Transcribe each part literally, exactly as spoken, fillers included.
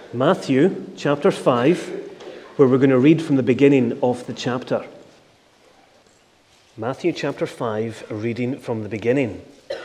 Matthew chapter five, where we're going to read from the beginning of the chapter. Matthew chapter five, reading from the beginning.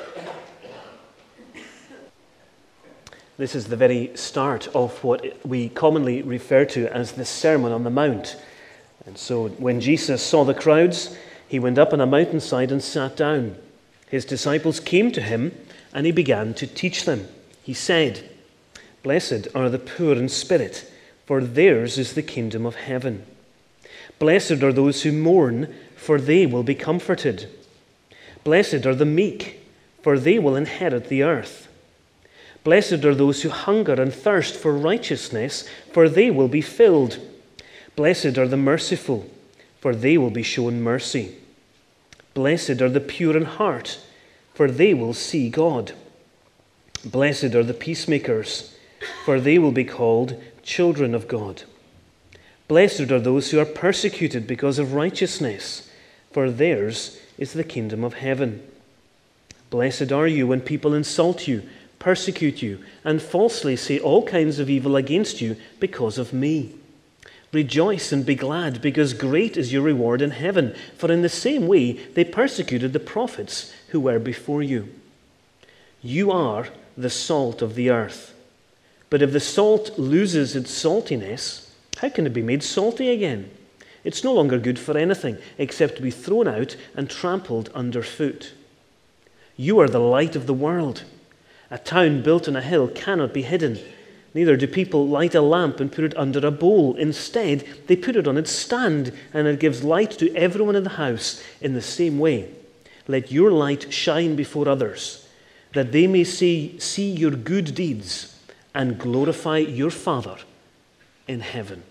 This is the very start of what we commonly refer to as the Sermon on the Mount. And so when Jesus saw the crowds, he went up on a mountainside and sat down. His disciples came to him, and he began to teach them. He said, "Blessed are the poor in spirit, for theirs is the kingdom of heaven. Blessed are those who mourn, for they will be comforted. Blessed are the meek, for they will inherit the earth. Blessed are those who hunger and thirst for righteousness, for they will be filled. Blessed are the merciful, for they will be shown mercy. Blessed are the pure in heart, for they will see God. Blessed are the peacemakers, for they will be called children of God. Blessed are those who are persecuted because of righteousness, for theirs is the kingdom of heaven. Blessed are you when people insult you, persecute you, and falsely say all kinds of evil against you because of me. Rejoice and be glad, because great is your reward in heaven, for in the same way they persecuted the prophets who were before you. You are the salt of the earth. But if the salt loses its saltiness, how can it be made salty again? It's no longer good for anything except to be thrown out and trampled underfoot. You are the light of the world. A town built on a hill cannot be hidden. Neither do people light a lamp and put it under a bowl. Instead, they put it on its stand, and it gives light to everyone in the house. In the same way, let your light shine before others, that they may see, see your good deeds and glorify your Father in heaven."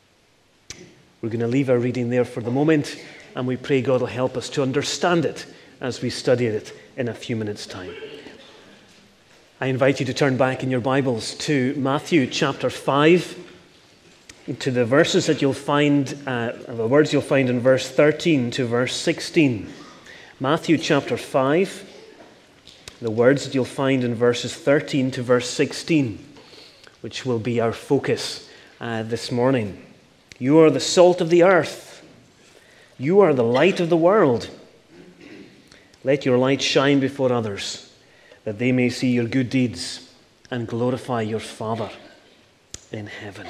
We're going to leave our reading there for the moment, and we pray God will help us to understand it as we study it in a few minutes' time. I invite you to turn back in your Bibles to Matthew chapter five, to the verses that you'll find, uh, the words you'll find in verse thirteen to verse sixteen. Matthew chapter five, the words that you'll find in verses thirteen to verse sixteen, which will be our focus uh, this morning. You are the salt of the earth. You are the light of the world. Let your light shine before others, that they may see your good deeds and glorify your Father in heaven.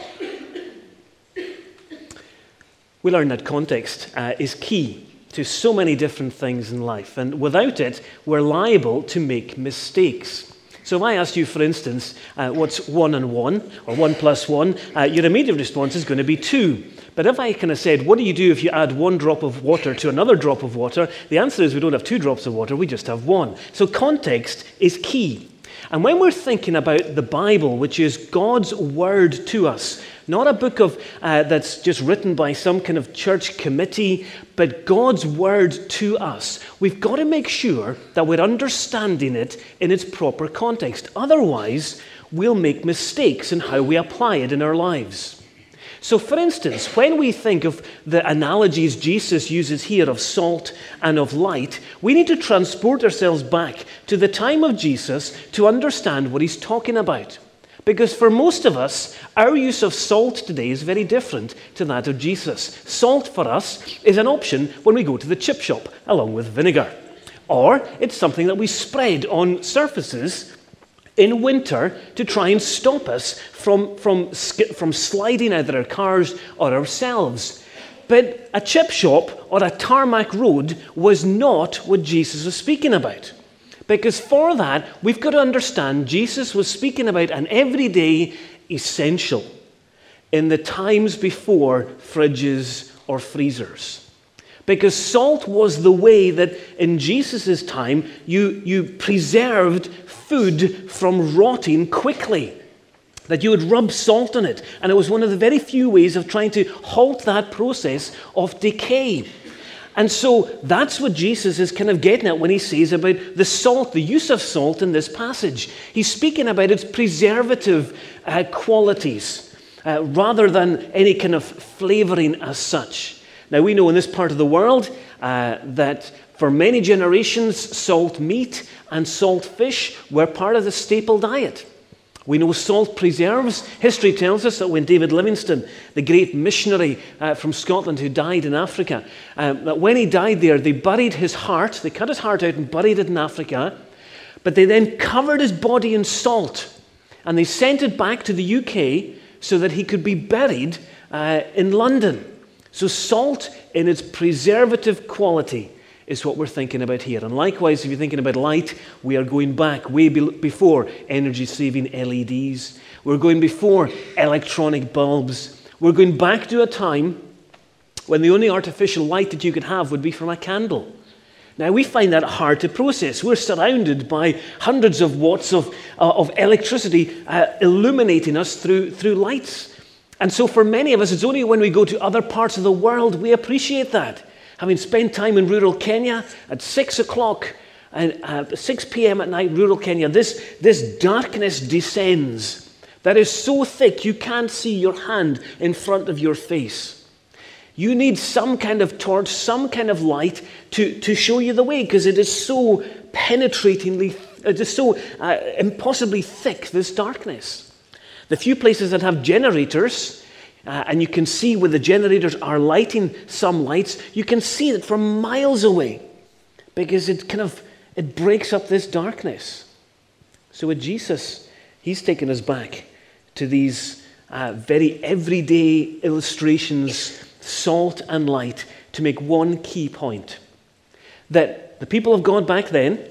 We learn that context uh, is key to so many different things in life, and without it, we're liable to make mistakes. So if I asked you, for instance, uh, what's one and one, or one plus one, uh, your immediate response is going to be two. But if I kind of said, what do you do if you add one drop of water to another drop of water? The answer is we don't have two drops of water, we just have one. So context is key. And when we're thinking about the Bible, which is God's word to us, not a book of uh, that's just written by some kind of church committee, but God's word to us, we've got to make sure that we're understanding it in its proper context. Otherwise, we'll make mistakes in how we apply it in our lives. So, for instance, when we think of the analogies Jesus uses here of salt and of light, we need to transport ourselves back to the time of Jesus to understand what he's talking about. Because for most of us, our use of salt today is very different to that of Jesus. Salt for us is an option when we go to the chip shop, along with vinegar. Or it's something that we spread on surfaces in winter to try and stop us from, from, from sliding out of our cars or ourselves. But a chip shop or a tarmac road was not what Jesus was speaking about. Because for that, we've got to understand Jesus was speaking about an everyday essential in the times before fridges or freezers. Because salt was the way that in Jesus' time you, you preserved food from rotting quickly. That you would rub salt on it. And it was one of the very few ways of trying to halt that process of decay. And so that's what Jesus is kind of getting at when he says about the salt, the use of salt in this passage. He's speaking about its preservative uh, qualities uh, rather than any kind of flavoring as such. Now, we know in this part of the world uh, that for many generations, salt meat and salt fish were part of the staple diet. We know salt preserves. History tells us that when David Livingstone, the great missionary uh, from Scotland who died in Africa, um, that when he died there, they buried his heart. They cut his heart out and buried it in Africa. But they then covered his body in salt. And they sent it back to the U K so that he could be buried uh, in London. So salt in its preservative quality is what we're thinking about here. And likewise, if you're thinking about light, we are going back way be- before energy-saving L E Ds. We're going before electronic bulbs. We're going back to a time when the only artificial light that you could have would be from a candle. Now, we find that hard to process. We're surrounded by hundreds of watts of, uh, of electricity uh, illuminating us through, through lights. And so for many of us, it's only when we go to other parts of the world we appreciate that. Having spent time in rural Kenya at six o'clock, and uh, six p.m. at night, rural Kenya, this, this darkness descends. That is so thick you can't see your hand in front of your face. You need some kind of torch, some kind of light to, to show you the way, because it is so penetratingly, it is so uh, impossibly thick, this darkness. The few places that have generators, uh, and you can see where the generators are lighting some lights, you can see it from miles away, because it kind of, it breaks up this darkness. So with Jesus, he's taken us back to these uh, very everyday illustrations, salt and light, to make one key point. That the people of God back then,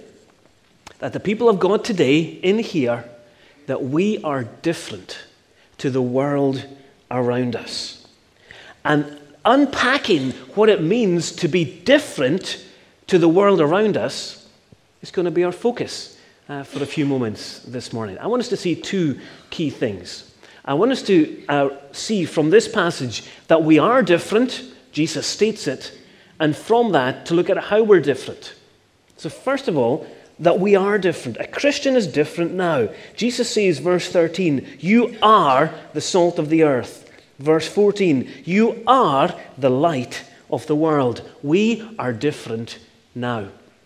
that the people of God today in here, that we are different to the world around us. And unpacking what it means to be different to the world around us is going to be our focus uh, for a few moments this morning. I want us to see two key things. I want us to uh, see from this passage that we are different, Jesus states it, and from that to look at how we're different. So first of all, that we are different. A Christian is different now. Jesus says, verse thirteen, you are the salt of the earth. Verse fourteen, you are the light of the world. We are different now.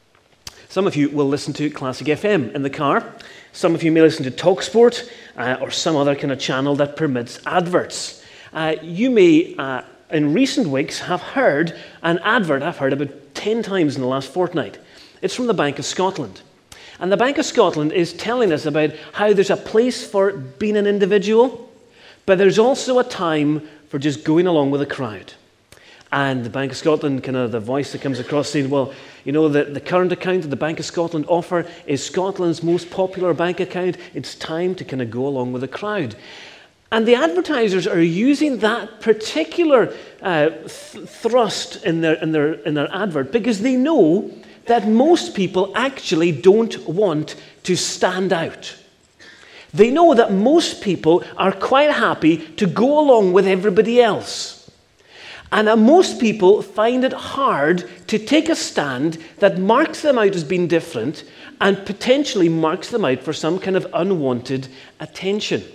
Some of you will listen to Classic F M in the car. Some of you may listen to TalkSport uh, or some other kind of channel that permits adverts. Uh, you may, uh, in recent weeks, have heard an advert I've heard about ten times in the last fortnight. It's from the Bank of Scotland. And the Bank of Scotland is telling us about how there's a place for being an individual, but there's also a time for just going along with the crowd. And the Bank of Scotland, kind of the voice that comes across saying, well, you know, the, the current account that the Bank of Scotland offer is Scotland's most popular bank account. It's time to kind of go along with the crowd. And the advertisers are using that particular uh, th- thrust in their, in, their, in their advert because they know that most people actually don't want to stand out. They know that most people are quite happy to go along with everybody else. And that most people find it hard to take a stand that marks them out as being different and potentially marks them out for some kind of unwanted attention.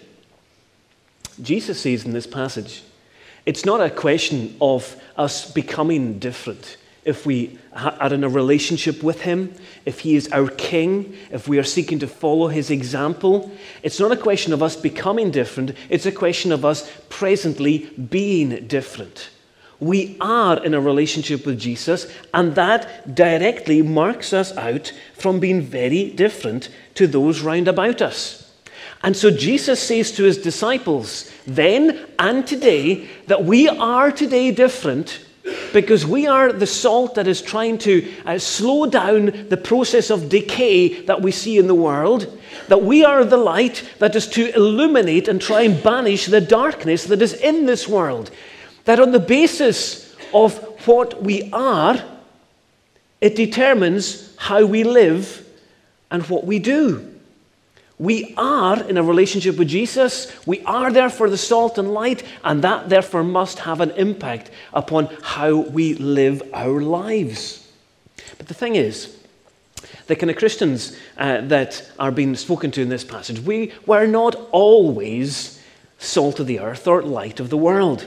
Jesus says in this passage, it's not a question of us becoming different if we are in a relationship with him, if he is our king, if we are seeking to follow his example. It's not a question of us becoming different. It's a question of us presently being different. We are in a relationship with Jesus, and that directly marks us out from being very different to those round about us. And so Jesus says to his disciples then and today that we are today different because we are the salt that is trying to uh, slow down the process of decay that we see in the world, that we are the light that is to illuminate and try and banish the darkness that is in this world. That on the basis of what we are, it determines how we live and what we do. We are in a relationship with Jesus. We are therefore the salt and light, and that therefore must have an impact upon how we live our lives. But the thing is, the kind of Christians uh, that are being spoken to in this passage, we were not always salt of the earth or light of the world.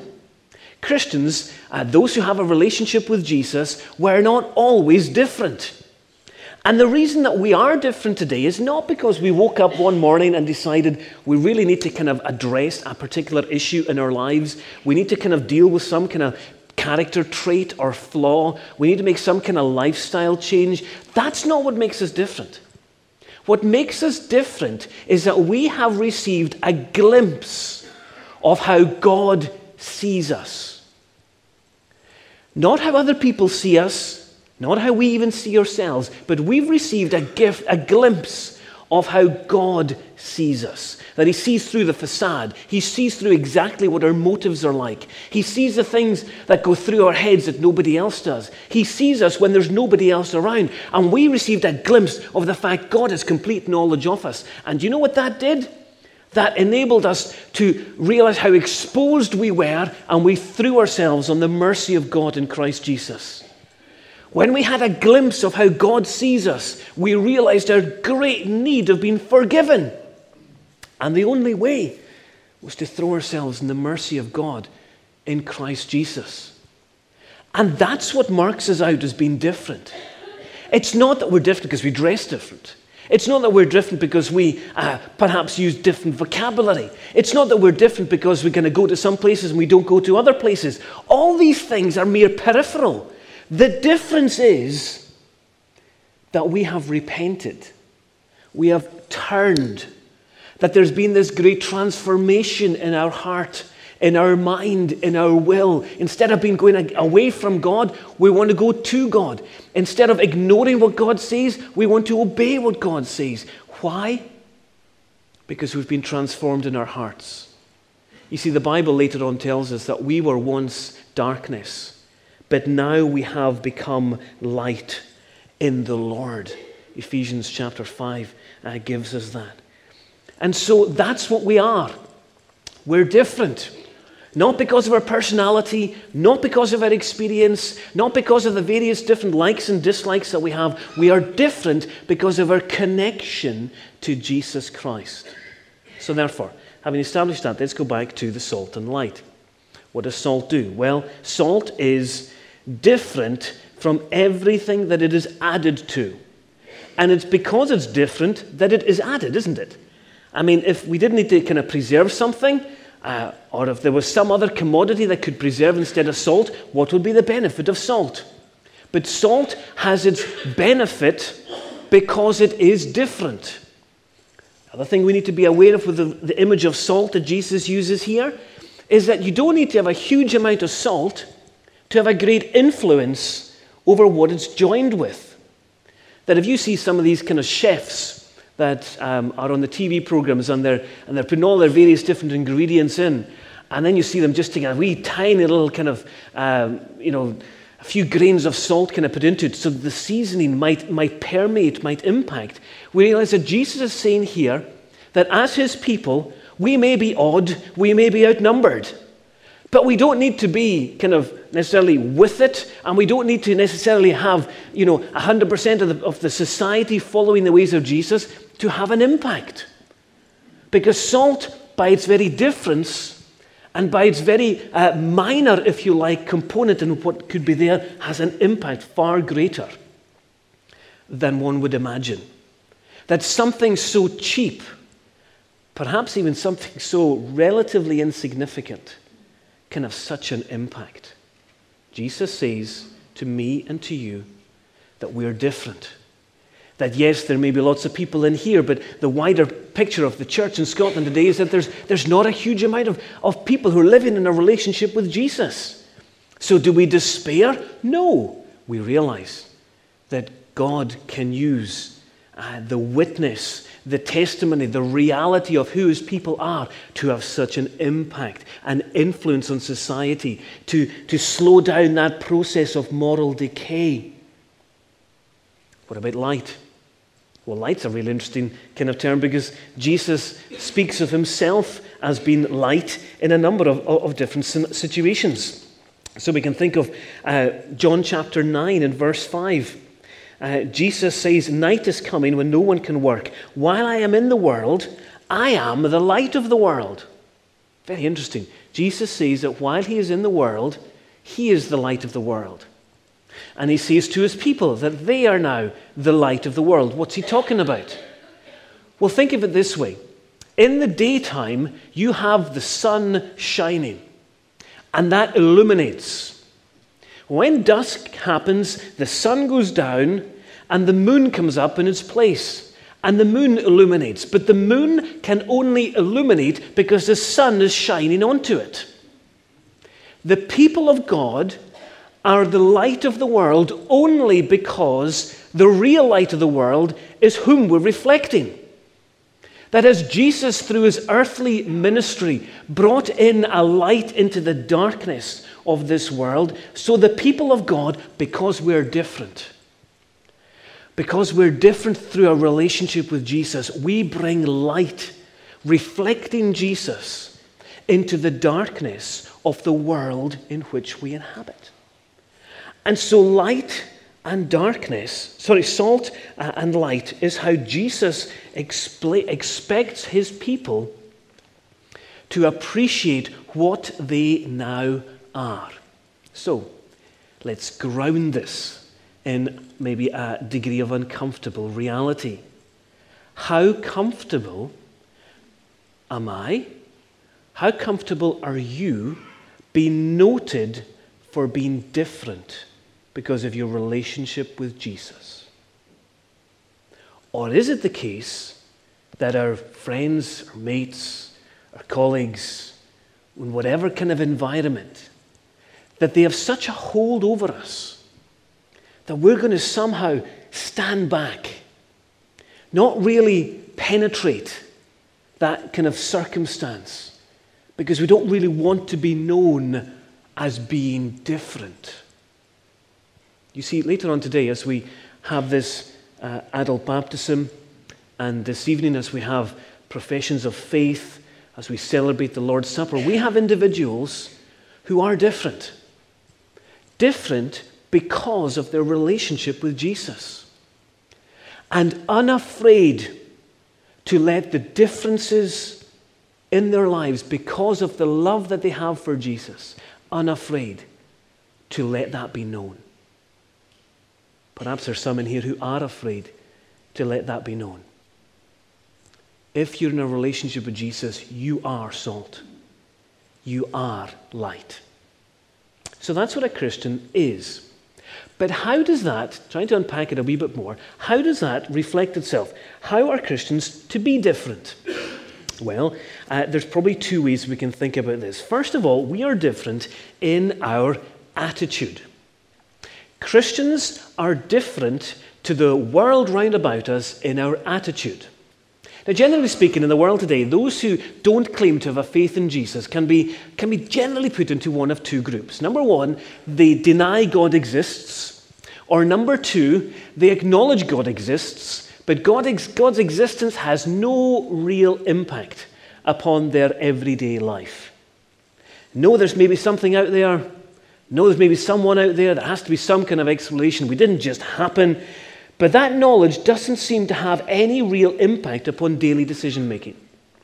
Christians, uh, those who have a relationship with Jesus, were not always different. And the reason that we are different today is not because we woke up one morning and decided we really need to kind of address a particular issue in our lives. We need to kind of deal with some kind of character trait or flaw. We need to make some kind of lifestyle change. That's not what makes us different. What makes us different is that we have received a glimpse of how God sees us. Not how other people see us, not how we even see ourselves, but we've received a gift, a glimpse of how God sees us. That he sees through the facade. He sees through exactly what our motives are like. He sees the things that go through our heads that nobody else does. He sees us when there's nobody else around. And we received a glimpse of the fact God has complete knowledge of us. And you know what that did? That enabled us to realize how exposed we were, and we threw ourselves on the mercy of God in Christ Jesus. When we had a glimpse of how God sees us, we realized our great need of being forgiven. And the only way was to throw ourselves in the mercy of God in Christ Jesus. And that's what marks us out as being different. It's not that we're different because we dress different. It's not that we're different because we uh, perhaps use different vocabulary. It's not that we're different because we're going to go to some places and we don't go to other places. All these things are mere peripheral. The difference is that we have repented. We have turned. That there's been this great transformation in our heart, in our mind, in our will. Instead of being going away from God, we want to go to God. Instead of ignoring what God says, we want to obey what God says. Why? Because we've been transformed in our hearts. You see, the Bible later on tells us that we were once darkness, but now we have become light in the Lord. Ephesians chapter five uh, gives us that. And so that's what we are. We're different. Not because of our personality, not because of our experience, not because of the various different likes and dislikes that we have. We are different because of our connection to Jesus Christ. So therefore, having established that, let's go back to the salt and light. What does salt do? Well, salt is different from everything that it is added to. And it's because it's different that it is added, isn't it? I mean, if we didn't need to kind of preserve something, uh, or if there was some other commodity that could preserve instead of salt, what would be the benefit of salt? But salt has its benefit because it is different. Another thing we need to be aware of with the, the image of salt that Jesus uses here is that you don't need to have a huge amount of salt to have a great influence over what it's joined with. That if you see some of these kind of chefs that um, are on the T V programs and they're, and they're putting all their various different ingredients in, and then you see them just taking a wee tiny little kind of, um, you know, a few grains of salt kind of put into it so the seasoning might, might permeate, might impact. We realize that Jesus is saying here that as his people, we may be odd, we may be outnumbered, but we don't need to be kind of necessarily with it, and we don't need to necessarily have, you know, one hundred percent of the, of the society following the ways of Jesus to have an impact. Because salt, by its very difference, and by its very uh, minor, if you like, component in what could be there, has an impact far greater than one would imagine. That something so cheap, perhaps even something so relatively insignificant, can have such an impact. Jesus says to me and to you that we're different. That yes, there may be lots of people in here, but the wider picture of the church in Scotland today is that there's, there's not a huge amount of, of people who are living in a relationship with Jesus. So do we despair? No. We realize that God can use uh, the witness, the testimony, the reality of who his people are to have such an impact, an influence on society, to, to slow down that process of moral decay. What about light? Well, light's a really interesting kind of term because Jesus speaks of himself as being light in a number of, of different situations. So we can think of uh, John chapter nine and verse five. Uh, Jesus says, "Night is coming when no one can work. While I am in the world, I am the light of the world." Very interesting. Jesus says that while he is in the world, he is the light of the world. And he says to his people that they are now the light of the world. What's he talking about? Well, think of it this way. In the daytime, you have the sun shining, and that illuminates. When dusk happens, the sun goes down, and the moon comes up in its place, and the moon illuminates. But the moon can only illuminate because the sun is shining onto it. The people of God are the light of the world only because the real light of the world is whom we're reflecting. That as Jesus, through his earthly ministry, brought in a light into the darkness of this world, so the people of God, because we're different, because we're different through our relationship with Jesus, we bring light, reflecting Jesus, into the darkness of the world in which we inhabit. And so light and darkness, sorry, salt and light is how Jesus expla- expects his people to appreciate what they now are. So, let's ground this in maybe a degree of uncomfortable reality. How comfortable am I? How comfortable are you being noted for being different because of your relationship with Jesus? Or is it the case that our friends, our mates, our colleagues, in whatever kind of environment, that they have such a hold over us that we're going to somehow stand back, not really penetrate that kind of circumstance because we don't really want to be known as being different? You see, later on today, as we have this uh, adult baptism, and this evening as we have professions of faith, as we celebrate the Lord's Supper, we have individuals who are different. Different because of their relationship with Jesus. And unafraid to let the differences in their lives, because of the love that they have for Jesus, unafraid to let that be known. Perhaps there's some in here who are afraid to let that be known. If you're in a relationship with Jesus, you are salt. You are light. So that's what a Christian is. But how does that, trying to unpack it a wee bit more, how does that reflect itself? How are Christians to be different? Well, uh, there's probably two ways we can think about this. First of all, we are different in our attitude. Christians are different to the world round about us in our attitude. Now, generally speaking, in the world today, those who don't claim to have a faith in Jesus can be, can be generally put into one of two groups. Number one, they deny God exists. Or number two, they acknowledge God exists, but God ex- God's existence has no real impact upon their everyday life. No, there's maybe something out there. No, there's maybe someone out there. There has to be some kind of explanation. We didn't just happen. But that knowledge doesn't seem to have any real impact upon daily decision making.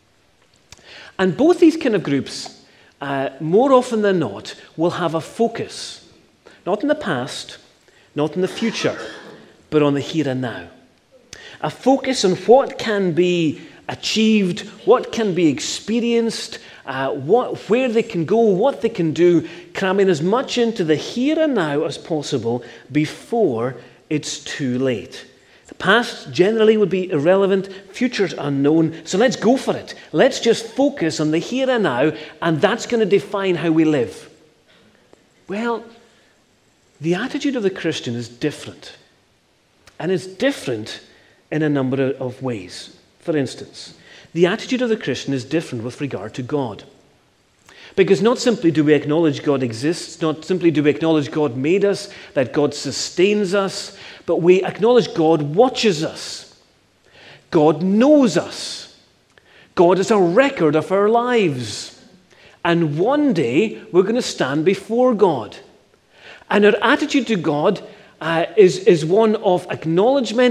And both these kind of groups, uh, more often than not, will have a focus, not in the past, not in the future, but on the here and now. A focus on what can be achieved, what can be experienced, uh, what, where they can go, what they can do, cramming as much into the here and now as possible before it's too late. The past generally would be irrelevant, future's unknown, so let's go for it. Let's just focus on the here and now, and that's going to define how we live. Well, the attitude of the Christian is different. And it's different in a number of ways. For instance, the attitude of the Christian is different with regard to God. Because not simply do we acknowledge God exists, not simply do we acknowledge God made us, that God sustains us, but we acknowledge God watches us. God knows us. God is a record of our lives. And one day we're going to stand before God. And our attitude to God uh, is, is one of acknowledgement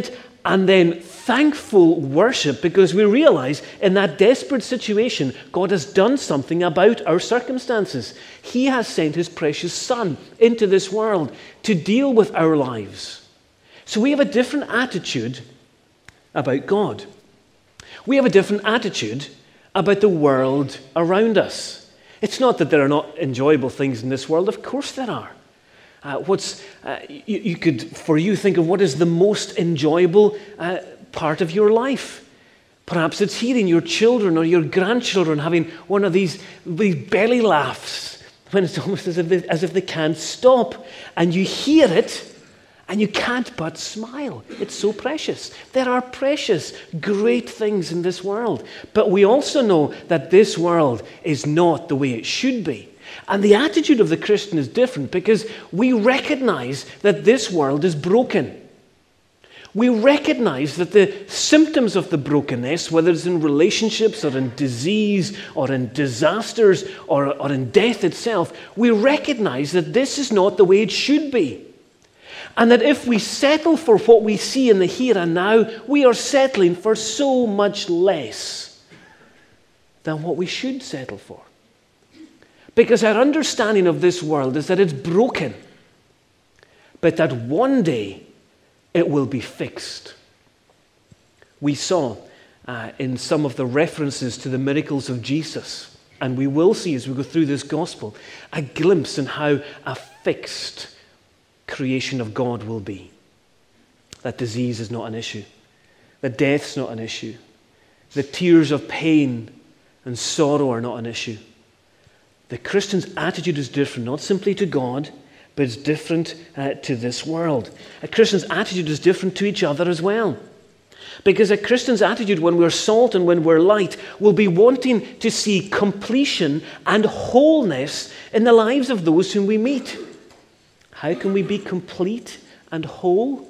And then thankful worship, because we realize in that desperate situation, God has done something about our circumstances. He has sent his precious Son into this world to deal with our lives. So we have a different attitude about God. We have a different attitude about the world around us. It's not that there are not enjoyable things in this world. Of course there are. Uh, what's uh, you, you could, for you, think of what is the most enjoyable uh, part of your life. Perhaps it's hearing your children or your grandchildren having one of these, these belly laughs when it's almost as if, they, as if they can't stop. And you hear it and you can't but smile. It's so precious. There are precious, great things in this world. But we also know that this world is not the way it should be. And the attitude of the Christian is different because we recognize that this world is broken. We recognize that the symptoms of the brokenness, whether it's in relationships or in disease or in disasters or, or in death itself, we recognize that this is not the way it should be. And that if we settle for what we see in the here and now, we are settling for so much less than what we should settle for. Because our understanding of this world is that it's broken, but that one day it will be fixed. We saw uh, in some of the references to the miracles of Jesus, and we will see as we go through this gospel, a glimpse in how a fixed creation of God will be. That disease is not an issue. That death's not an issue. The tears of pain and sorrow are not an issue. The Christian's attitude is different, not simply to God, but it's different uh, to this world. A Christian's attitude is different to each other as well. Because a Christian's attitude when we're salt and when we're light will be wanting to see completion and wholeness in the lives of those whom we meet. How can we be complete and whole?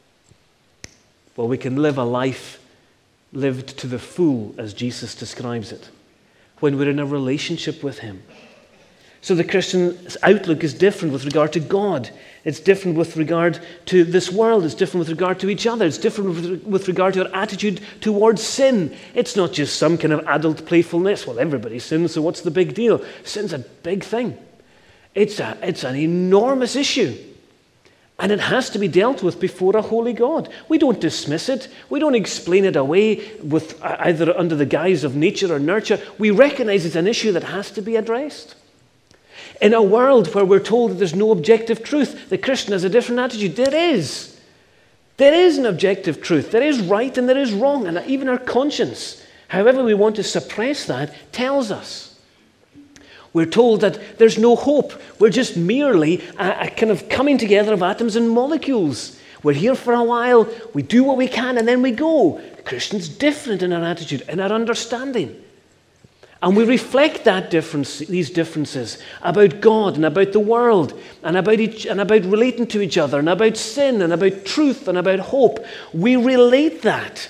Well, we can live a life lived to the full, as Jesus describes it, when we're in a relationship with him. So the Christian's outlook is different with regard to God. It's different with regard to this world. It's different with regard to each other. It's different with regard to our attitude towards sin. It's not just some kind of adult playfulness. Well, everybody sins, so what's the big deal? Sin's a big thing. It's, a, it's an enormous issue. And it has to be dealt with before a holy God. We don't dismiss it. We don't explain it away with either under the guise of nature or nurture. We recognize it's an issue that has to be addressed. In a world where we're told that there's no objective truth, the Christian has a different attitude. There is. There is an objective truth. There is right and there is wrong. And even our conscience, however we want to suppress that, tells us. We're told that there's no hope. We're just merely a, a kind of coming together of atoms and molecules. We're here for a while, we do what we can, and then we go. The Christian's different in our attitude, in our understanding. And we reflect that difference, these differences about God and about the world and about each, and about relating to each other and about sin and about truth and about hope. We relate that.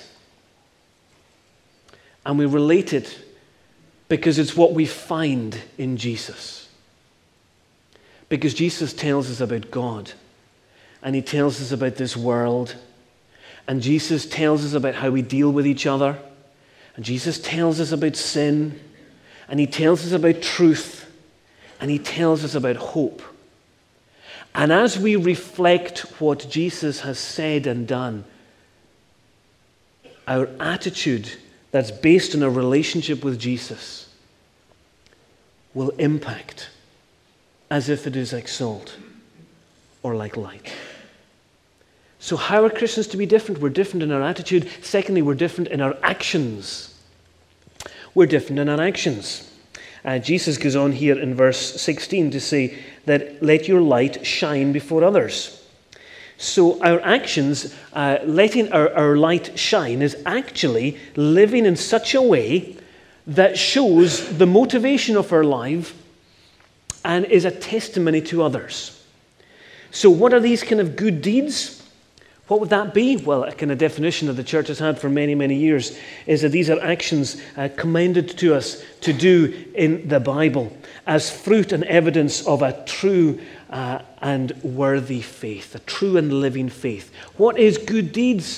And we relate it because it's what we find in Jesus. Because Jesus tells us about God and he tells us about this world. And Jesus tells us about how we deal with each other. And Jesus tells us about sin. And he tells us about truth, and he tells us about hope. And as we reflect what Jesus has said and done, our attitude that's based on a relationship with Jesus will impact as if it is like salt or like light. So how are Christians to be different? We're different in our attitude. Secondly, we're different in our actions. We're different in our actions. Uh, Jesus goes on here in verse sixteen to say that let your light shine before others. So our actions, uh, letting our, our light shine, is actually living in such a way that shows the motivation of our life and is a testimony to others. So what are these kind of good deeds? What would that be? Well, a kind of definition that the church has had for many, many years is that these are actions uh, commended to us to do in the Bible as fruit and evidence of a true uh, and worthy faith, a true and living faith. What is good deeds?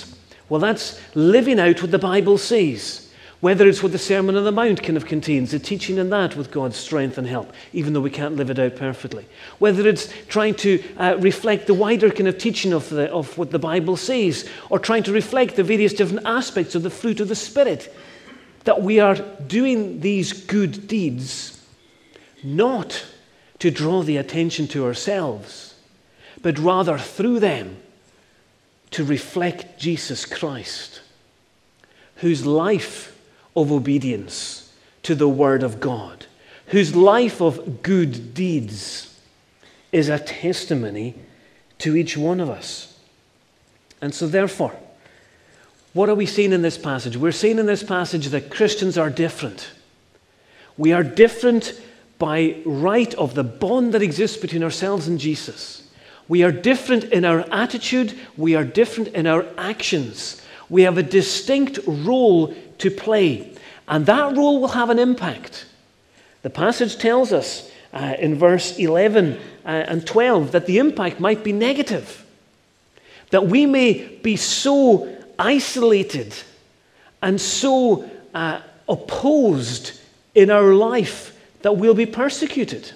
Well, that's living out what the Bible says. Whether it's what the Sermon on the Mount kind of contains, the teaching in that with God's strength and help, even though we can't live it out perfectly. Whether it's trying to uh, reflect the wider kind of teaching of, the, of what the Bible says, or trying to reflect the various different aspects of the fruit of the Spirit, that we are doing these good deeds not to draw the attention to ourselves, but rather through them to reflect Jesus Christ, whose life of obedience to the Word of God, whose life of good deeds is a testimony to each one of us. And so therefore, what are we seeing in this passage? We're seeing in this passage that Christians are different. We are different by right of the bond that exists between ourselves and Jesus. We are different in our attitude. We are different in our actions. We have a distinct role to play, and that role will have an impact. The passage tells us uh, in verse eleven uh, and twelve that the impact might be negative, that we may be so isolated and so uh, opposed in our life that we'll be persecuted.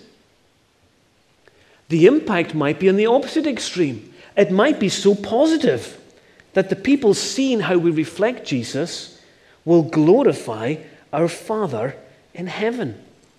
The impact might be on the opposite extreme. It might be so positive that the people seeing how we reflect Jesus will glorify our Father in heaven.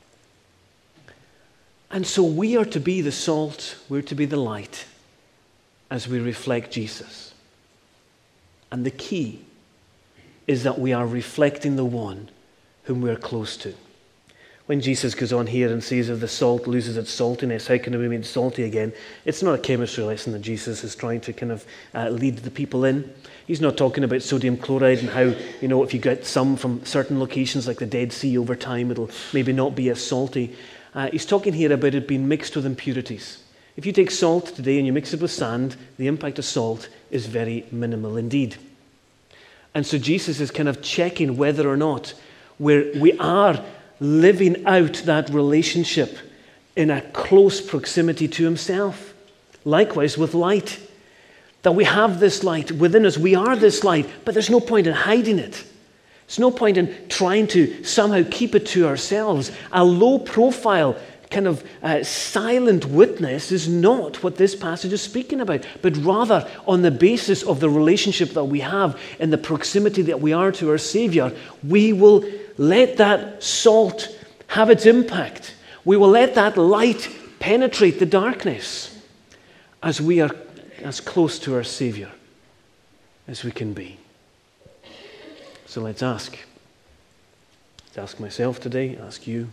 And so we are to be the salt, we're to be the light as we reflect Jesus. And the key is that we are reflecting the one whom we're close to. When Jesus goes on here and says if the salt loses its saltiness, how can it be made salty again? It's not a chemistry lesson that Jesus is trying to kind of uh, lead the people in. He's not talking about sodium chloride and how, you know, if you get some from certain locations like the Dead Sea over time, it'll maybe not be as salty. Uh, he's talking here about it being mixed with impurities. If you take salt today and you mix it with sand, the impact of salt is very minimal indeed. And so Jesus is kind of checking whether or not we're, we are living out that relationship in a close proximity to himself. Likewise with light. That we have this light within us. We are this light, but there's no point in hiding it. There's no point in trying to somehow keep it to ourselves. A low profile, kind of uh, silent witness is not what this passage is speaking about, but rather on the basis of the relationship that we have and the proximity that we are to our Savior, we will let that salt have its impact. We will let that light penetrate the darkness as we are as close to our Savior as we can be. So let's ask. Let's ask myself today, ask you.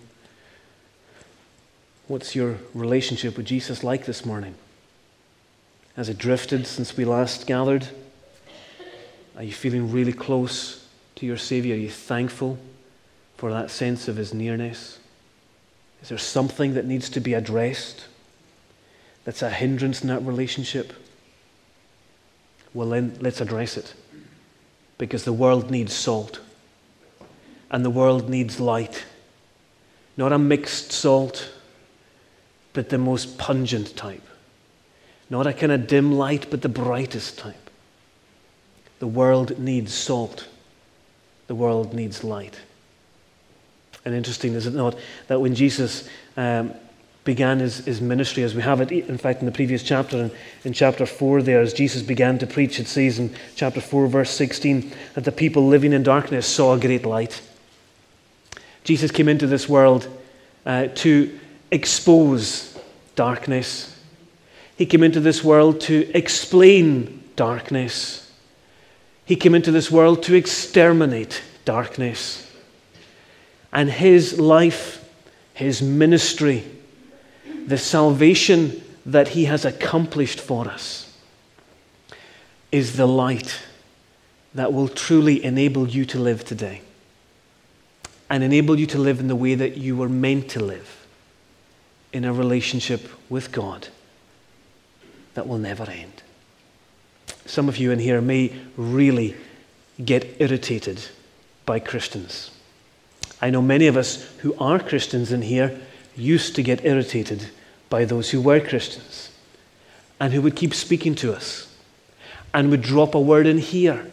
What's your relationship with Jesus like this morning? Has it drifted since we last gathered? Are you feeling really close to your Savior? Are you thankful for that sense of his nearness? Is there something that needs to be addressed that's a hindrance in that relationship? Well, then let's address it. Because the world needs salt. And the world needs light. Not a mixed salt, but the most pungent type. Not a kind of dim light, but the brightest type. The world needs salt. The world needs light. And interesting, is it not, that when Jesus um, began his, his ministry, as we have it, in fact, in the previous chapter, in, in chapter four there, as Jesus began to preach, it says in chapter four, verse sixteen, that the people living in darkness saw a great light. Jesus came into this world uh, to expose darkness. He came into this world to explain darkness. He came into this world to exterminate darkness. And his life, his ministry, the salvation that he has accomplished for us is the light that will truly enable you to live today and enable you to live in the way that you were meant to live, in a relationship with God that will never end. Some of you in here may really get irritated by Christians. I know many of us who are Christians in here used to get irritated by those who were Christians and who would keep speaking to us and would drop a word in here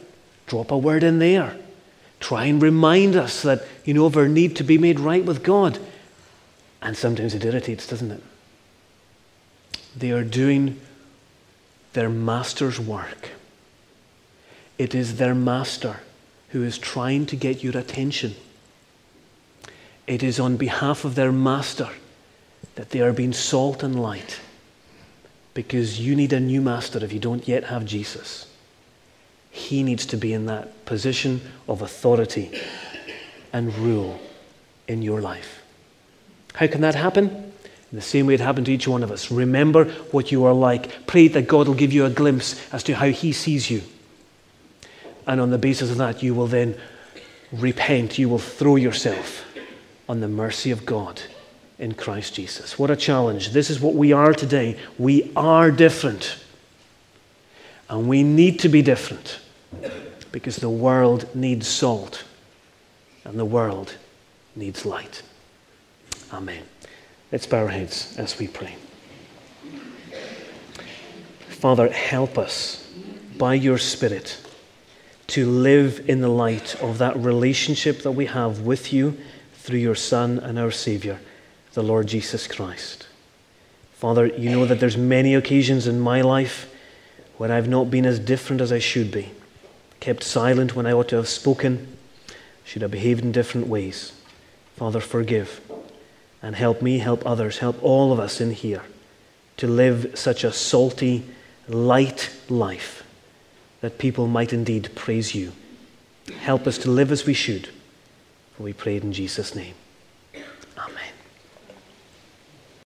drop a word in there. Try and remind us that, you know, of our need to be made right with God. And sometimes it irritates, doesn't it? They are doing their master's work. It is their master who is trying to get your attention. It is on behalf of their master that they are being salt and light, because you need a new master if you don't yet have Jesus. He needs to be in that position of authority and rule in your life. How can that happen? In the same way it happened to each one of us. Remember what you are like. Pray that God will give you a glimpse as to how he sees you. And on the basis of that, you will then repent. You will throw yourself on the mercy of God in Christ Jesus. What a challenge. This is what we are today. We are different. And we need to be different because the world needs salt and the world needs light. Amen. Let's bow our heads as we pray. Father, help us by your Spirit to live in the light of that relationship that we have with you through your Son and our Savior, the Lord Jesus Christ. Father, you know that there's many occasions in my life when I've not been as different as I should be, kept silent when I ought to have spoken, should have behaved in different ways. Father, forgive and help me, help others, help all of us in here to live such a salty, light life that people might indeed praise you. Help us to live as we should, for we pray it in Jesus' name. Amen.